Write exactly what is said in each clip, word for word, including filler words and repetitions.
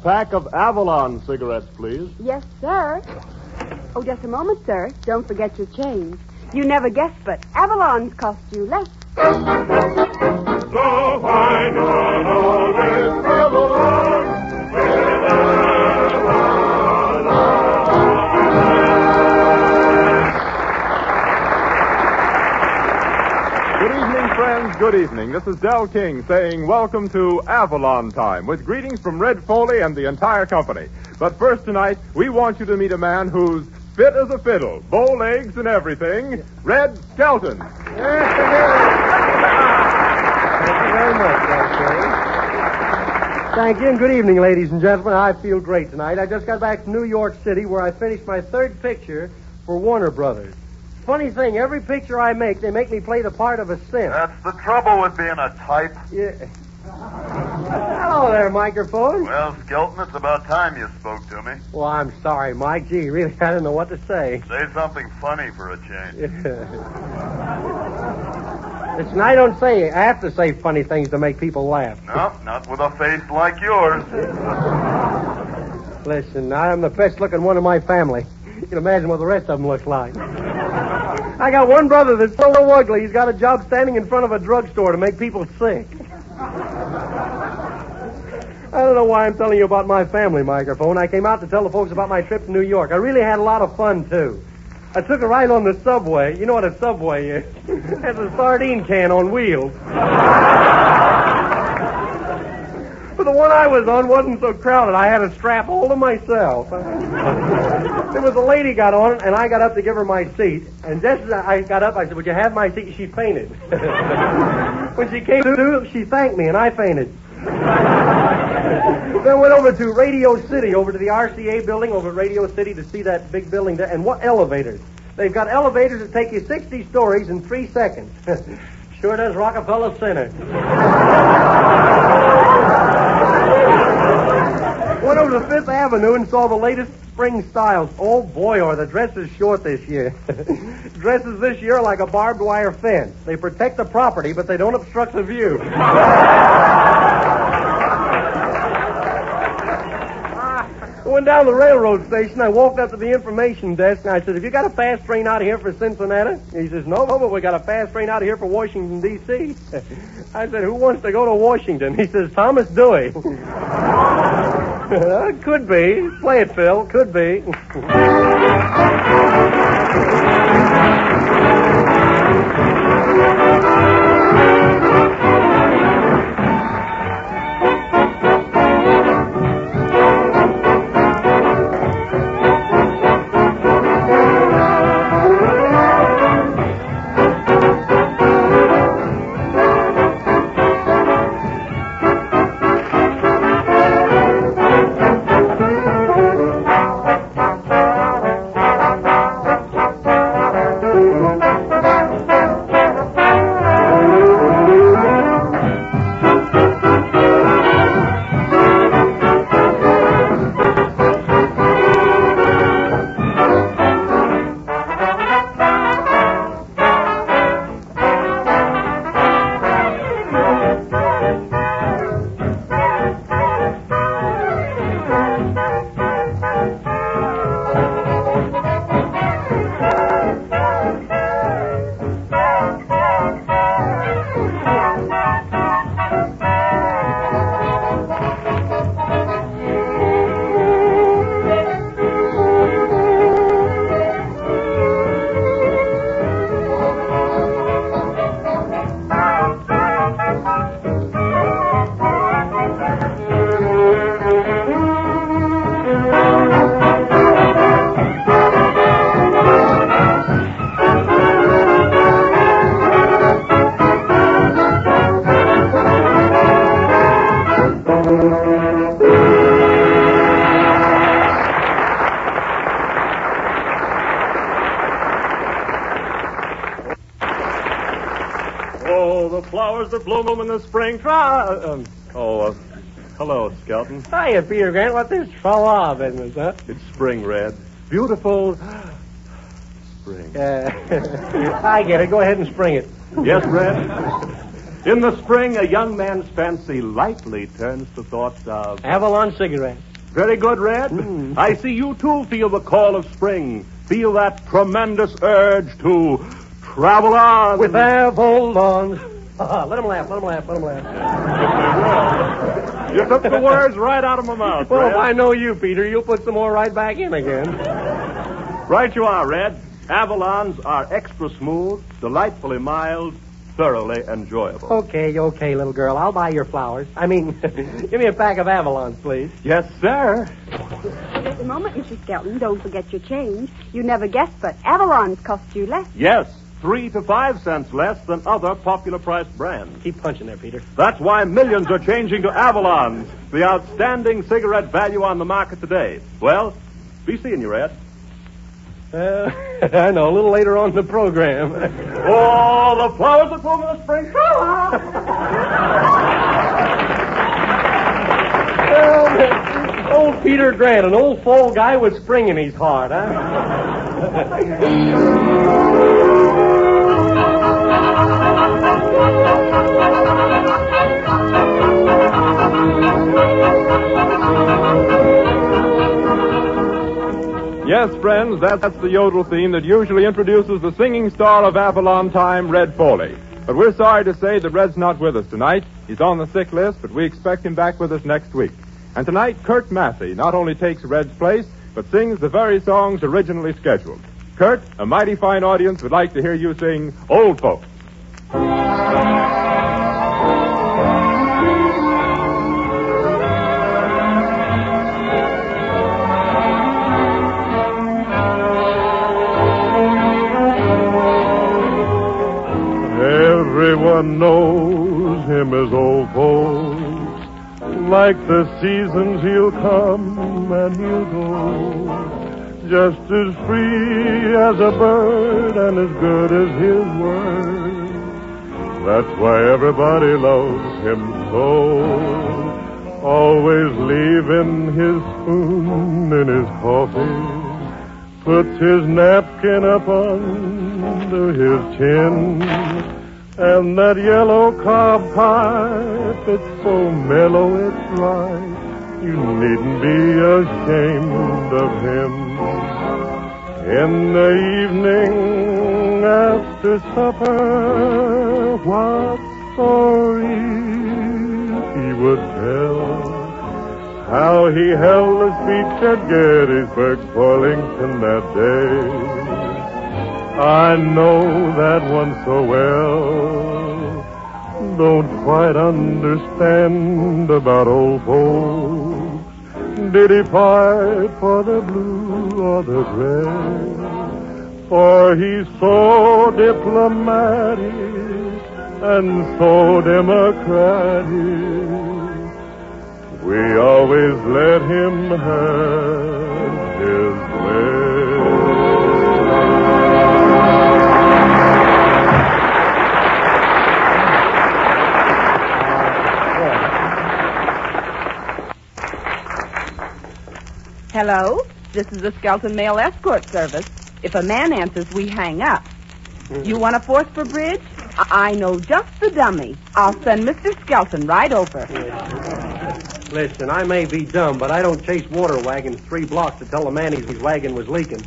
pack of Avalon cigarettes, please. Yes, sir. Oh, just a moment, sir. Don't forget your change. You never guessed, but Avalon's cost you less. So why not always Avalon with Avalon? Good evening, friends. Good evening. This is Del King saying welcome to Avalon Time with greetings from Red Foley and the entire company. But first tonight, we want you to meet a man who's fit as a fiddle, bow legs and everything, Red Skelton. Thank you very much, Doctor. Thank you, and good evening, ladies and gentlemen. I feel great tonight. I just got back to New York City, where I finished my third picture for Warner Brothers. Funny thing, every picture I make, they make me play the part of a simp. That's the trouble with being a type. Yeah. Hello there, microphone. Well, Skelton, it's about time you spoke to me. Well, I'm sorry, Mike. Gee, really, I don't know what to say. Say something funny for a change. Listen, I don't say, I have to say funny things to make people laugh. No, not with a face like yours. Listen, I'm the best-looking one in my family. You can imagine what the rest of them look like. I got one brother that's so ugly, he's got a job standing in front of a drugstore to make people sick. I don't know why I'm telling you about my family, microphone. I came out to tell the folks about my trip to New York. I really had a lot of fun, too. I took a ride on the subway. You know what a subway is? It's a sardine can on wheels. But the one I was on wasn't so crowded. I had a strap all to myself. There was a lady got on it, and I got up to give her my seat. And just as I got up, I said, "Would you have my seat?" She fainted. When she came to, she thanked me, and I fainted. Then went over to Radio City, over to the R C A building over at Radio City to see that big building there. And what elevators? They've got elevators that take you sixty stories in three seconds. Sure does Rockefeller Center. Went over to Fifth Avenue and saw the latest spring styles. Oh, boy, are the dresses short this year. Dresses this year are like a barbed wire fence. They protect the property, but they don't obstruct the view. I went down to the railroad station. I walked up to the information desk, and I said, "Have you got a fast train out of here for Cincinnati?" He says, "No, no, but we got a fast train out of here for Washington, D C" I said, "Who wants to go to Washington?" He says, "Thomas Dewey." Could be. Play it, Phil. Could be. Flowers that bloom in the spring. Try. Um, oh, uh, hello, Skelton. Hiya, Peter Grant. What's this tra-la business, huh? It's spring, Red. Beautiful spring. Uh, I get it. Go ahead and spring it. Yes, Red. In the spring, a young man's fancy lightly turns to thoughts of... Avalon cigarettes. Very good, Red. Mm. I see you, too, feel the call of spring. Feel that tremendous urge to travel on. With Avalon. let him laugh, let him laugh, let him laugh. You took the words right out of my mouth, Well, Red. if I know you, Peter, you'll put some more right back in again. Right you are, Red. Avalons are extra smooth, delightfully mild, thoroughly enjoyable. Okay, okay, little girl. I'll buy your flowers. I mean, give me a pack of Avalons, please. Yes, sir. Just a moment, Mister Skelton. Don't forget your change. You never guessed, but Avalon's cost you less. Yes, three to five cents less than other popular priced brands. Keep punching there, Peter. That's why millions are changing to Avalons, the outstanding cigarette value on the market today. Well, be seeing you, Red. Uh, I know, a little later on in the program. Oh, the flowers that bloom in the spring. Well, old Peter Grant, an old fall guy with spring in his heart, huh? Yes, friends, that's the yodel theme that usually introduces the singing star of Avalon Time, Red Foley. But we're sorry to say that Red's not with us tonight. He's on the sick list, but we expect him back with us next week. And tonight, Kurt Massey not only takes Red's place, but sings the very songs originally scheduled. Kurt, a mighty fine audience would like to hear you sing Old Folks. Everyone knows him as old folks. Like the seasons he'll come and he'll go. Just as free as a bird and as good as his word. That's why everybody loves him so. Always leaving his spoon in his coffee. Puts his napkin up under his chin. And that yellow cob pipe, it's so mellow it's right. You needn't be ashamed of him. In the evening after supper, what stories he would tell. How he held the speech at Gettysburg for Lincoln that day. I know that one so well. Don't quite understand about old folks. Did he fight for the blue or the gray? For he's so diplomatic and so democratic. We always let him have his way. Hello? This is the Skelton Mail Escort Service. If a man answers, we hang up. You want a force for bridge? I I know just the dummy. I'll send Mister Skelton right over. Listen, I may be dumb, but I don't chase water wagons three blocks to tell the man his wagon was leaking.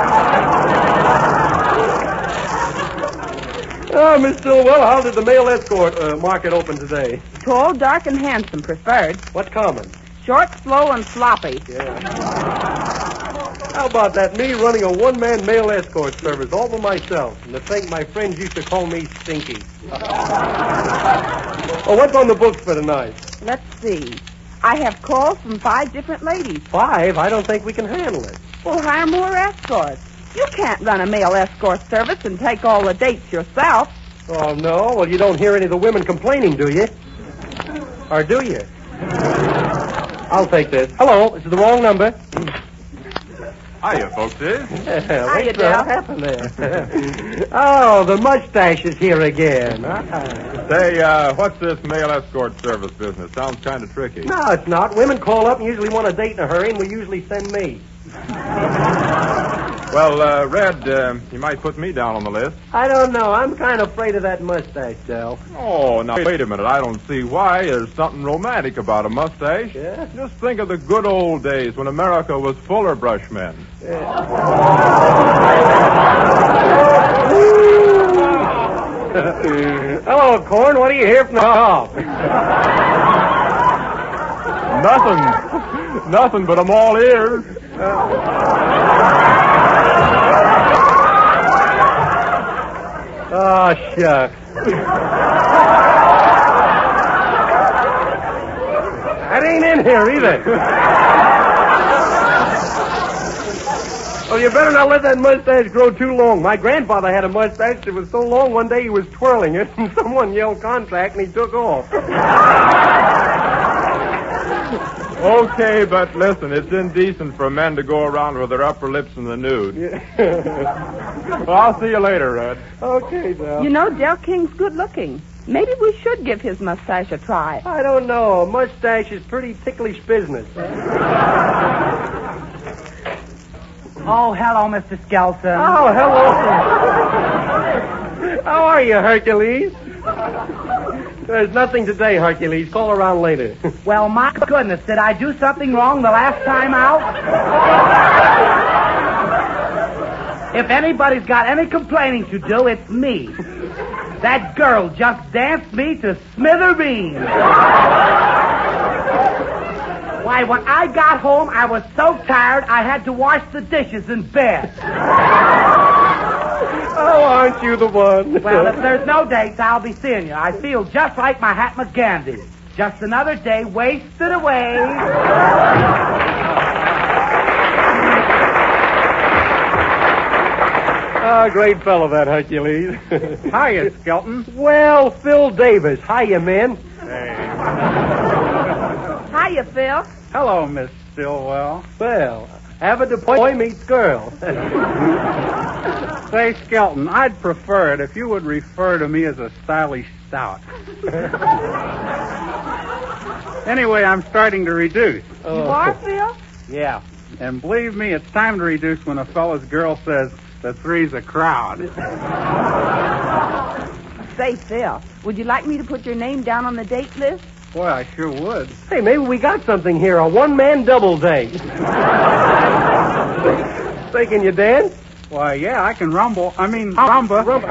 Oh, Miss Stillwell, how did the mail escort uh, market open today? Tall, dark, and handsome preferred. What's common? Short, slow, and sloppy. Yeah. How about that? Me running a one-man mail escort service all by myself, and to think my friends used to call me Stinky. Oh, what's on the books for tonight? Let's see. I have calls from five different ladies. Five? I don't think we can handle it. We'll hire more escorts. You can't run a mail escort service and take all the dates yourself. Oh, no? Well, you don't hear any of the women complaining, do you? Or do you? I'll take this. Hello, this is the wrong number. Hiya, folks. Yeah, Hiya, what's Dale. uh, happened there? Oh, the mustache is here again. Ah. Say, uh, what's this mail escort service business? Sounds kind of tricky. No, it's not. Women call up and usually want a date in a hurry, and we usually send me. Well, uh, Red, uh, you might put me down on the list. I don't know. I'm kind of afraid of that mustache, Del. Oh, now, wait a minute. I don't see why. There's something romantic about a mustache. Yeah? Just think of the good old days when America was fuller brushmen. Hello, Corn. What do you hear from the hall? Nothing. Nothing, but I'm all ears. Oh, shucks. That ain't in here either. Well, you better not let that mustache grow too long. My grandfather had a mustache that was so long one day he was twirling it, and someone yelled contract, and he took off. Okay, but listen, it's indecent for men to go around with their upper lips in the nude. Yeah. Well, I'll see you later, Red. Okay, Del. You know, Del King's good looking. Maybe we should give his mustache a try. I don't know. A mustache is pretty ticklish business. Oh, hello, Mister Skelton. Oh, hello. How are you, Hercules? There's nothing today, Hercules. Call around later. Well, my goodness, did I do something wrong the last time out? If anybody's got any complaining to do, it's me. That girl just danced me to smithereens. Why, when I got home, I was so tired I had to wash the dishes in bed. Oh, aren't you the one? Well, if there's no dates, I'll be seeing you. I feel just like Mahatma Gandhi. Just another day wasted away. Ah, oh, great fellow, that Hercules. Hiya, Skelton. Well, Phil Davis. Hiya, man. Hiya, Phil. Hello, Miss Stillwell. Well, have a boy meets girl. Say, Skelton, I'd prefer it if you would refer to me as a stylish stout. Anyway, I'm starting to reduce. You are, Phil? Yeah. And believe me, it's time to reduce when a fellow's girl says the three's a crowd. Say, Phil, would you like me to put your name down on the date list? Boy, I sure would. Hey, maybe we got something here. A one-man double date. Say, can you dance? Why, yeah, I can rumble. I mean, rumba. Rumba.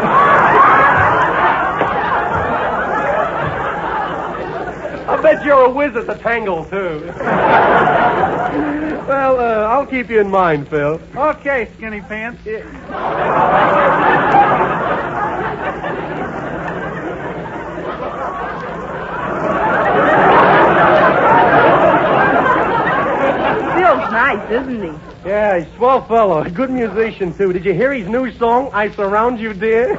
I bet you're a whiz at the tangle, too. Well, uh, I'll keep you in mind, Phil. Okay, skinny pants. Phil's nice, isn't he? Yeah, he's a swell fellow. A good musician, too. Did you hear his new song, I Surround You, Dear?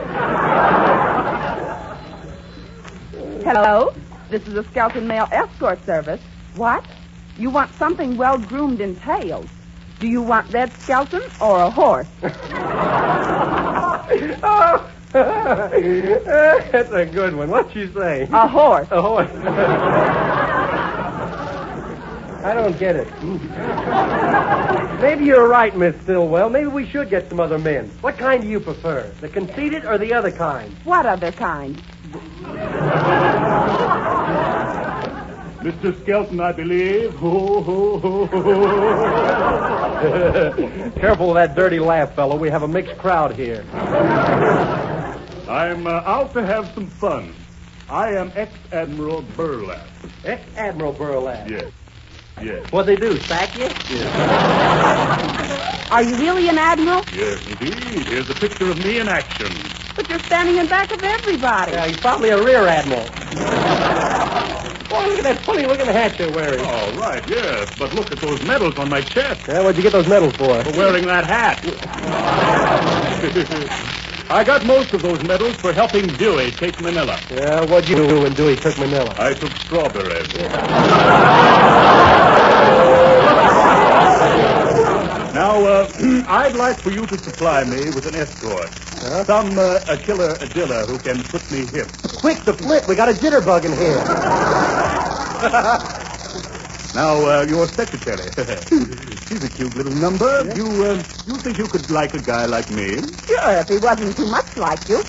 Hello? This is a Skelton Mail Escort Service. What? You want something well-groomed in tails. Do you want Red Skelton or a horse? Oh, that's a good one. What'd you say? A horse. A horse. I don't get it. Maybe you're right, Miss Stillwell. Maybe we should get some other men. What kind do you prefer? The conceited or the other kind? What other kind? Mister Skelton, I believe. Ho, ho, ho, ho. Careful with that dirty laugh, fellow. We have a mixed crowd here. I'm uh, out to have some fun. I am Ex-Admiral Burlap. Ex-Admiral Burlap. Yes. Yes. What'd they do, sack you? Yes. Are you really an admiral? Yes, indeed. Here's a picture of me in action. But you're standing in back of everybody. Yeah, he's probably a rear admiral. Boy, look at that funny-looking hat you're wearing. Oh, right, yes. But look at those medals on my chest. Yeah, what'd you get those medals for? For wearing that hat. I got most of those medals for helping Dewey take Manila. Yeah, what'd you do when Dewey took Manila? I took strawberries. Now, uh, I'd like for you to supply me with an escort. Huh? Some uh, a killer a diller who can put me hip. Quick, the flip. We got a jitterbug in here. Now, uh, your secretary. She's a cute little number. Yeah. You, uh, you think you could like a guy like me? Sure, if he wasn't too much like you.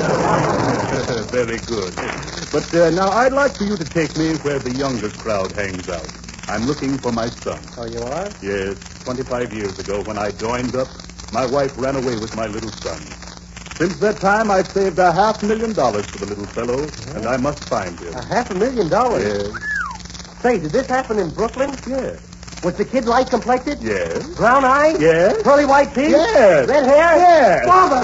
Very good. But uh, now I'd like for you to take me where the younger crowd hangs out. I'm looking for my son. Oh, you are? Yes, twenty-five years ago when I joined up, my wife ran away with my little son. Since that time, I've saved a half million dollars for the little fellow, yeah. and I must find him. A half a million dollars? Yes. Say, did this happen in Brooklyn? Yes. Was the kid light complected? Yes. Brown eyes? Yes. Curly white teeth? Yes. Red hair? Yes. Father!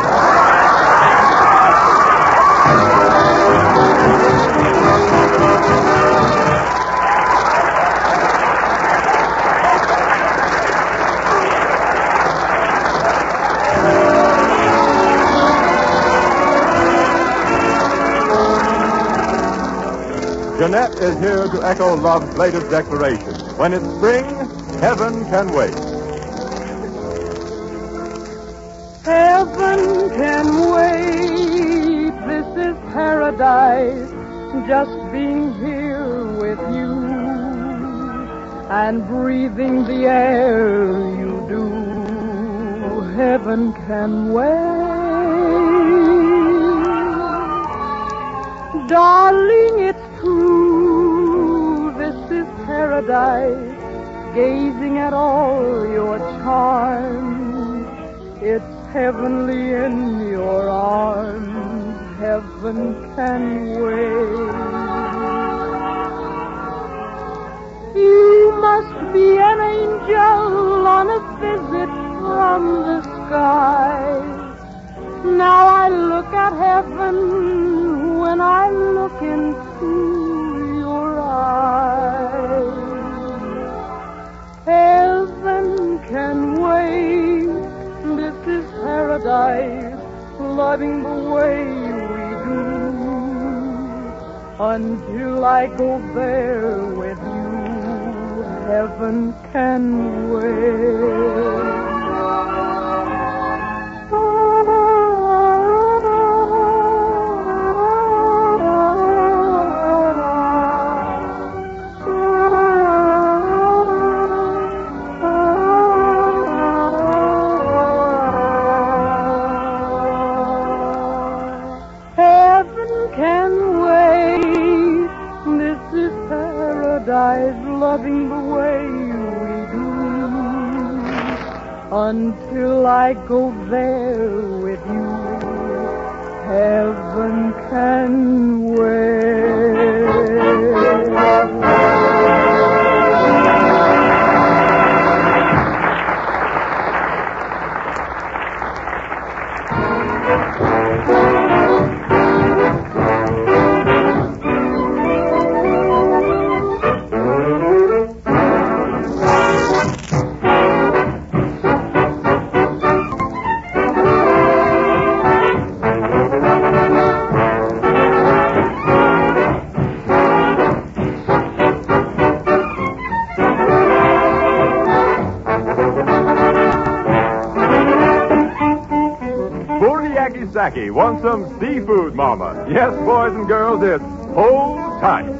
Jeanette is here to echo love's latest declaration. When it's spring, heaven can wait. Heaven can wait. This is paradise. Just being here with you and breathing the air you do. Heaven can wait. Darling, it's true, this is paradise, gazing at all your charms. It's heavenly in your arms, heaven can wait. You must be an angel on a visit from the sky. Now I look at heaven when I look into your eyes. Heaven can wait. This is paradise, loving the way we do, until I go there with you. Heaven can wait. Loving the way we do, until I go there with you. Heaven can wait. Saki wants some seafood, Mama. Yes, boys and girls, it's hold tight.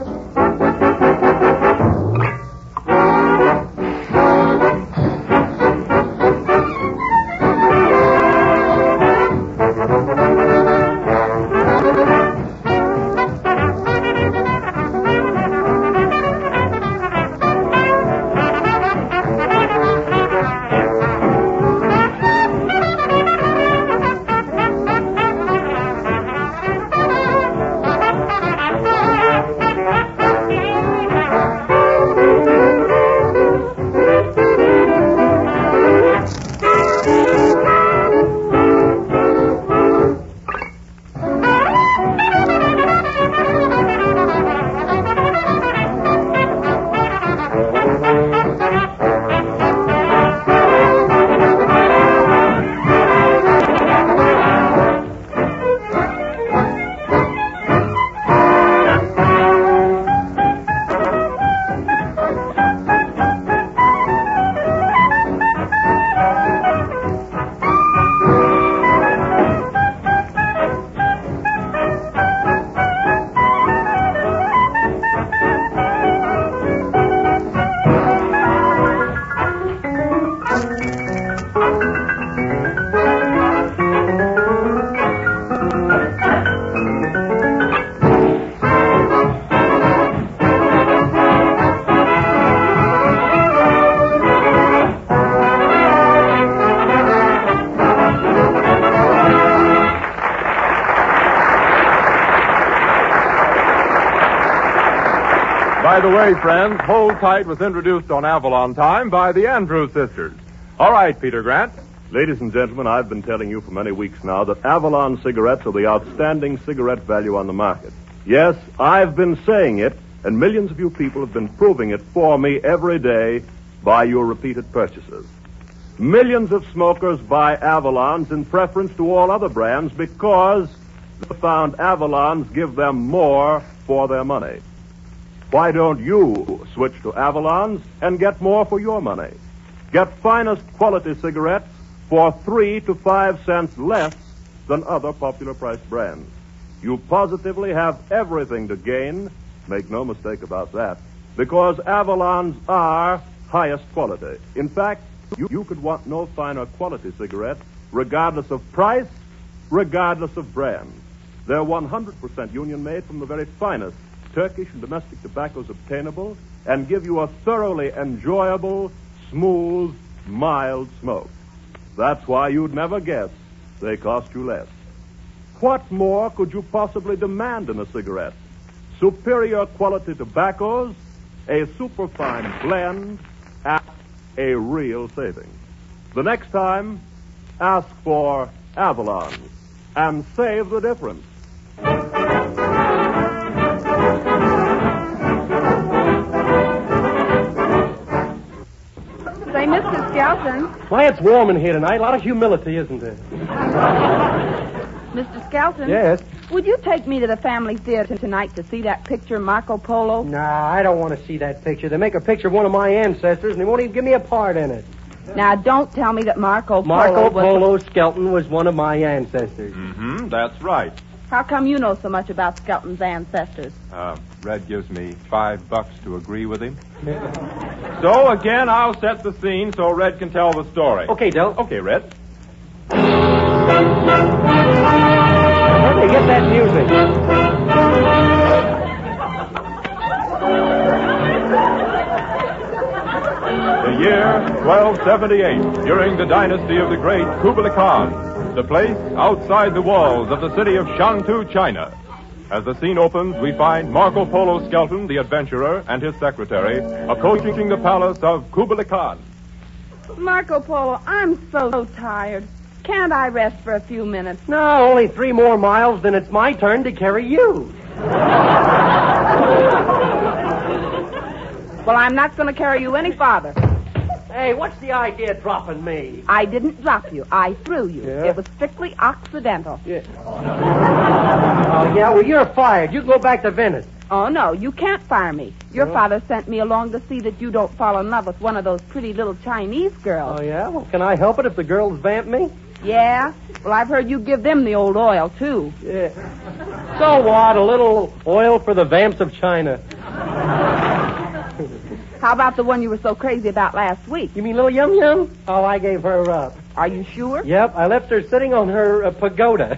By the way, friends, Hold Tight was introduced on Avalon Time by the Andrews sisters. All right, Peter Grant. Ladies and gentlemen, I've been telling you for many weeks now that Avalon cigarettes are the outstanding cigarette value on the market. Yes, I've been saying it, and millions of you people have been proving it for me every day by your repeated purchases. Millions of smokers buy Avalons in preference to all other brands because they found Avalons give them more for their money. Why don't you switch to Avalons and get more for your money? Get finest quality cigarettes for three to five cents less than other popular price brands. You positively have everything to gain, make no mistake about that, because Avalons are highest quality. In fact, you, you could want no finer quality cigarette, regardless of price, regardless of brand. They're one hundred percent union-made from the very finest Turkish and domestic tobaccos obtainable, and give you a thoroughly enjoyable, smooth, mild smoke. That's why you'd never guess they cost you less. What more could you possibly demand in a cigarette? Superior quality tobaccos, a superfine blend, at a real saving. The next time, ask for Avalon and save the difference. Say, Mister Skelton. Why, it's warm in here tonight. A lot of humility, isn't there? Mister Skelton? Yes? Would you take me to the family theater tonight to see that picture, Marco Polo? Nah, I don't want to see that picture. They make a picture of one of my ancestors, and they won't even give me a part in it. Now, don't tell me that Marco Polo Marco was... Polo Skelton was one of my ancestors. Mm-hmm, that's right. How come you know so much about Skelton's ancestors? Uh, Red gives me five bucks to agree with him. So, again, I'll set the scene so Red can tell the story. Okay, Del. Okay, Red. Where'd they get that music? The year twelve seventy-eight, during the dynasty of the great Kublai Khan. The place outside the walls of the city of Shantou, China. As the scene opens, we find Marco Polo Skelton, the adventurer, and his secretary, approaching the palace of Kublai Khan. Marco Polo, I'm so, so tired. Can't I rest for a few minutes? No, only three more miles, then it's my turn to carry you. Well, I'm not going to carry you any farther. Hey, what's the idea of dropping me? I didn't drop you. I threw you. Yeah? It was strictly accidental. Yeah. Oh, yeah, well, you're fired. You go back to Venice. Oh, no, you can't fire me. Your Well? father sent me along to see that you don't fall in love with one of those pretty little Chinese girls. Oh, yeah? Well, can I help it if the girls vamp me? Yeah? Well, I've heard you give them the old oil, too. Yeah. So what? A little oil for the vamps of China. How about the one you were so crazy about last week? You mean little Yum Yum? Oh, I gave her up. Are you sure? Yep, I left her sitting on her uh, pagoda.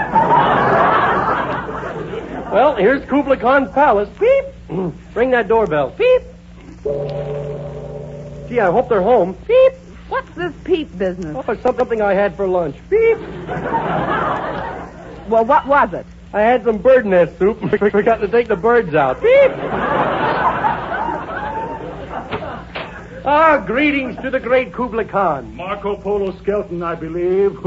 Well, here's Kublai Khan's palace. Beep! Ring that doorbell. Beep! Gee, I hope they're home. Beep! What's this peep business? Oh, it's something I had for lunch. Beep! Well, what was it? I had some bird nest soup and we forgot to take the birds out. Beep! Ah, greetings to the great Kublai Khan. Marco Polo Skelton, I believe.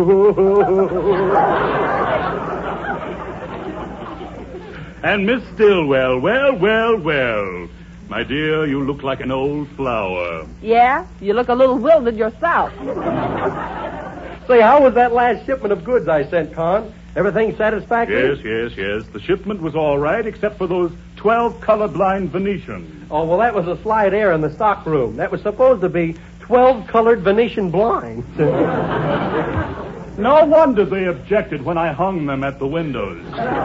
And Miss Stillwell, well, well, well. My dear, you look like an old flower. Yeah? You look a little wilted yourself. Say, how was that last shipment of goods I sent, Khan? Everything satisfactory? Yes, yes, yes. The shipment was all right, except for those twelve colorblind Venetians. Oh, well, that was a slide air in the stock room. That was supposed to be twelve colored Venetian blinds. No wonder they objected when I hung them at the windows.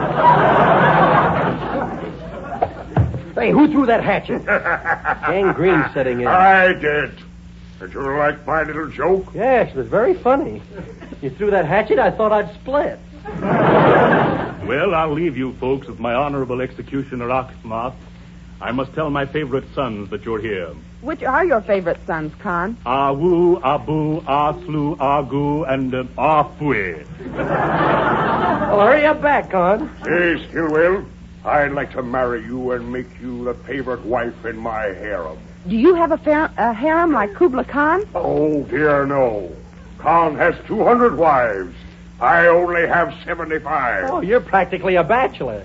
Hey, who threw that hatchet? Gangrene setting in. I did. Did you like my little joke? Yes, it was very funny. You threw that hatchet, I thought I'd split. Well, I'll leave you folks with my honorable executioner, Oxmoth. I must tell my favorite sons that you're here. Which are your favorite sons, Khan? Awu, Abu, Aslu, Agu, and uh, Afwe. Well, hurry up back, Khan. Say, Stillwell, I'd like to marry you and make you the favorite wife in my harem. Do you have a, fer- a harem like Kubla Khan? Oh, dear, no. Khan has two hundred wives. I only have seventy-five. Oh, you're practically a bachelor.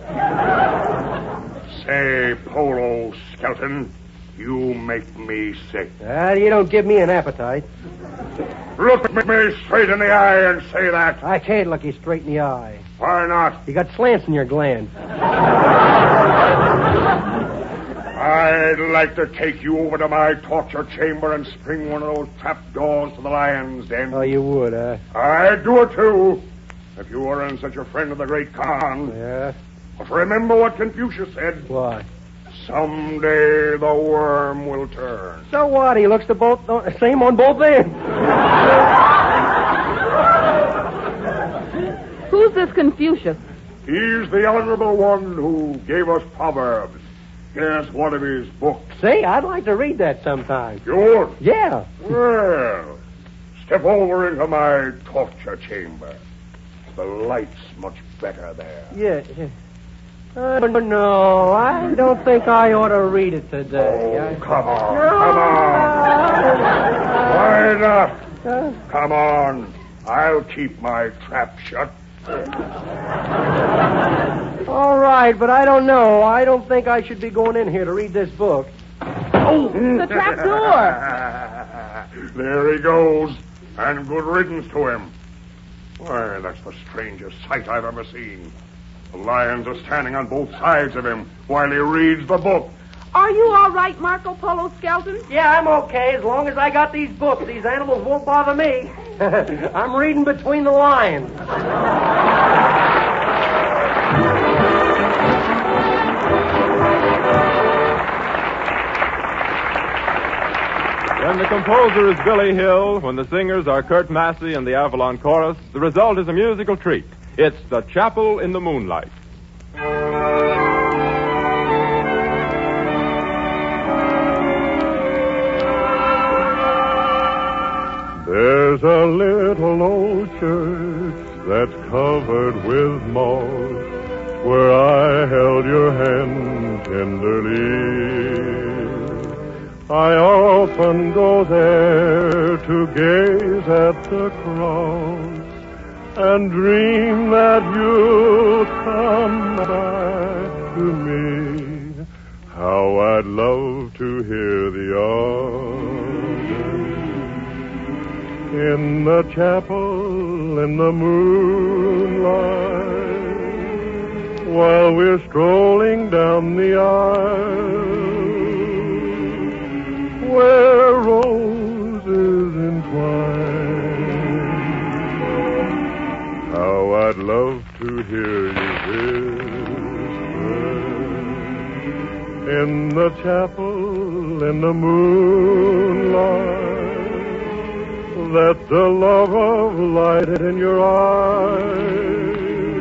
Say, Polo Skelton, you make me sick. Uh, you don't give me an appetite. Look me straight in the eye and say that. I can't look you straight in the eye. Why not? You got slants in your glands. I'd like to take you over to my torture chamber and spring one of those trap doors to the lion's den. Oh, you would, huh? I'd do it, too, if you weren't such a friend of the great Khan. Yeah? But remember what Confucius said. What? Someday the worm will turn. So what? He looks the both the same on both ends. Who's this Confucius? He's the honorable one who gave us Proverbs. Here's one of his books. See, I'd like to read that sometime. You would? Yeah. Well, step over into my torture chamber. The light's much better there. Yeah. yeah. Uh, no, I don't think I ought to read it today. Oh, I... come on, come on. Why not? Come on. I'll keep my trap shut. All right, but I don't know. I don't think I should be going in here to read this book. Oh, the trap door. There he goes. And good riddance to him. Why, that's the strangest sight I've ever seen. The lions are standing on both sides of him while he reads the book. Are you all right, Marco Polo Skelton? Yeah, I'm okay. As long as I got these books, these animals won't bother me. I'm reading between the lines. When the composer is Billy Hill, when the singers are Kurt Massey and the Avalon Chorus, the result is a musical treat. It's The Chapel in the Moonlight. There's a little old church that's covered with moss, where I held your hand tenderly. I often go there to gaze at the cross and dream that you'll come back to me. How I'd love to hear the organ in the chapel in the moonlight while we're strolling down the aisle where roses entwine. How I'd love to hear you whisper in the chapel in the moonlight that the love of light in your eyes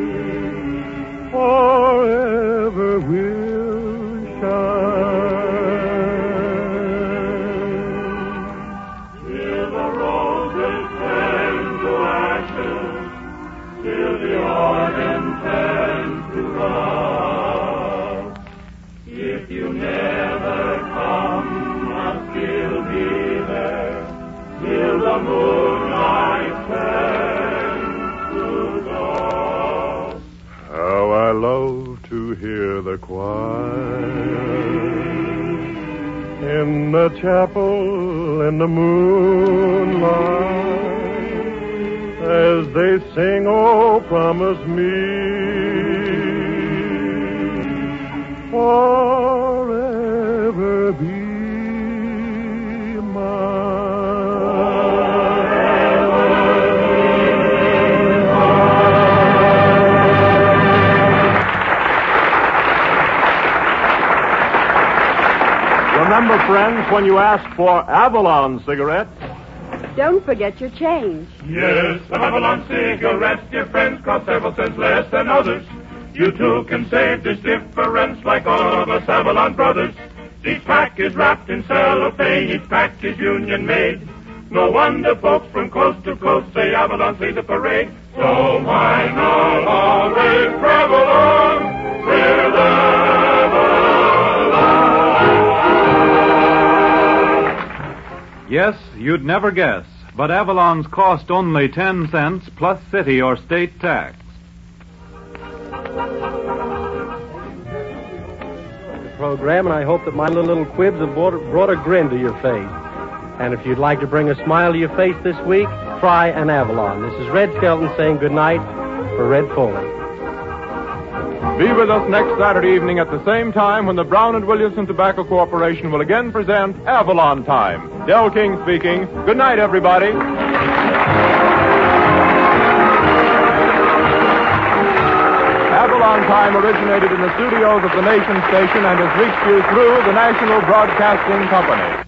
forever will shine. Till the roses turn to ashes, till the organ turns to rust. If you never come, I'll still be there till the moonlight turns to gold. How I love to hear the choir in the chapel in the moonlight as they sing, oh, promise me forever be Remember, friends, when you ask for Avalon cigarettes, Don't forget your change. Yes, Avalon cigarettes, dear friends, cost several cents less than others. You too can save this difference like all of us Avalon brothers. Each pack is wrapped in cellophane, each pack is union made. No wonder folks from coast to coast say Avalon sees the parade. So why not always travel on with us? Yes, you'd never guess, but Avalon's cost only ten cents plus city or state tax. Program, and I hope that my little, little quibs have brought, brought a grin to your face. And if you'd like to bring a smile to your face this week, try an Avalon. This is Red Skelton saying good night for Red Foley. Be with us next Saturday evening at the same time when the Brown and Williamson Tobacco Corporation will again present Avalon Time. Del King speaking. Good night, everybody. Avalon Time originated in the studios of the Nation Station and has reached you through the National Broadcasting Company.